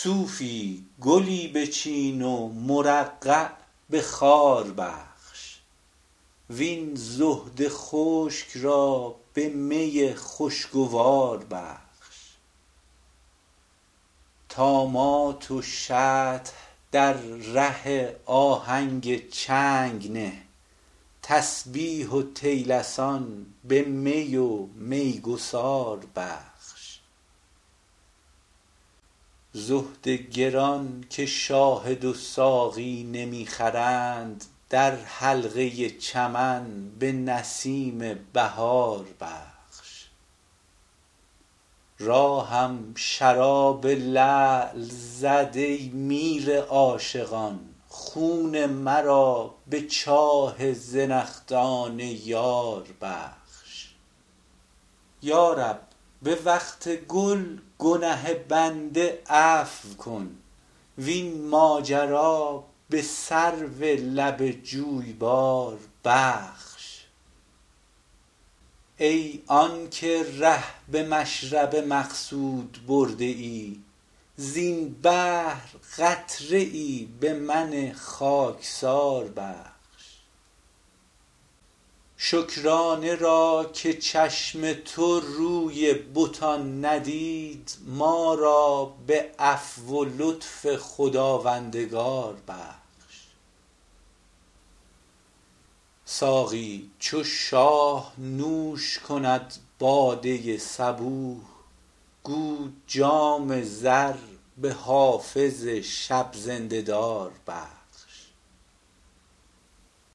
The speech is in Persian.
صوفی گلی بچین و مرقع به خار بخش، وین زهد خشک را به می خوشگوار بخش. طامات و شطح در ره آهنگ چنگ نه، تسبیح و طیلسان به می و میگسار بخش. زهد گران که شاهد و ساقی نمی خرند، در حلقه چمن به نسیم بهار بخش. راهم شراب لعل زد ای میر عاشقان، خون مرا به چاه زنخدان یار بخش. یا رب به وقت گل گنه بنده عفو کن، وین ماجرا به سرو لب جویبار بخش. ای آنکه ره به مشرب مقصود برده ای، زین بحر قطره ای به من خاکسار بخش. شکرانه را که چشم تو روی بتان ندید، ما را به عفو و لطف خداوندگار بخش. ساقی چو شاه نوش کند باده صبوح، گو جام زر به حافظ شب زنده دار بخش.